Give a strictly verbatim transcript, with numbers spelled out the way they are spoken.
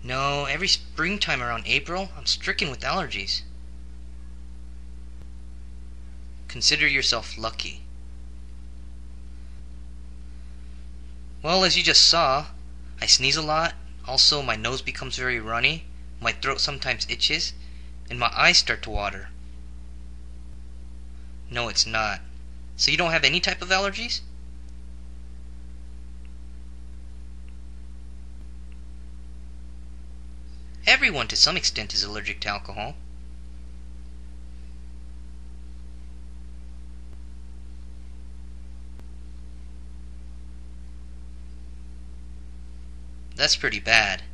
No, every springtime around April, I'm stricken with allergies. Consider yourself lucky. Well, as you just saw, I sneeze a lot, also my nose becomes very runny, my throat sometimes itches, and my eyes start to water. No, it's not. So you don't have any type of allergies? Everyone to some extent is allergic to alcohol. That's pretty bad.